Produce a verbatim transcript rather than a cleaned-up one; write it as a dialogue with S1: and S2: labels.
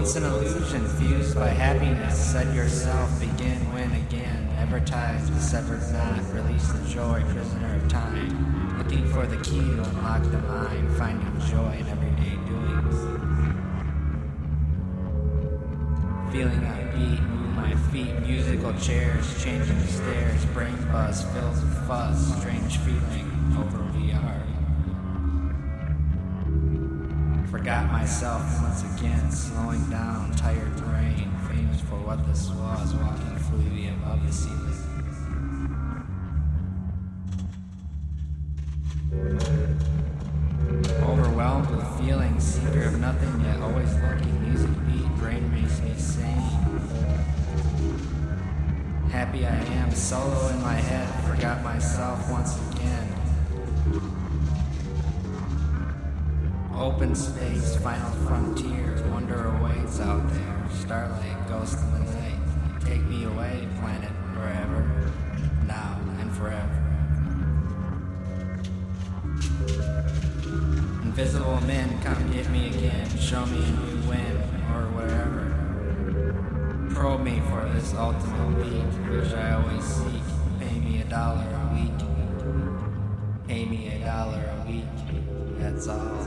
S1: Once an illusion fused by happiness, said yourself, begin, win again. Ever ties the severed knot, release the joy, prisoner of time. Looking for the key to unlock the mind, finding joy in everyday doings. Feeling I beat, move my feet, musical chairs, changing the stairs, brain buzz, fills with fuzz, strange feeling over V R. Forgot myself once again, slowing down, tired brain, famous for what this was, walking freely above the ceiling. Overwhelmed with feelings, seeker of nothing yet always looking, music beat, brain makes me sane. Happy I am, solo in my head, forgot myself once again. Open space, final frontiers, wonder awaits out there. Starlight, ghost in the night. Take me away, planet, wherever, now and forever. Invisible men, come get me again. Show me a new win, or wherever. Probe me for this ultimate beat, which I always seek. Pay me a dollar a week. Pay me a dollar a week. That's all.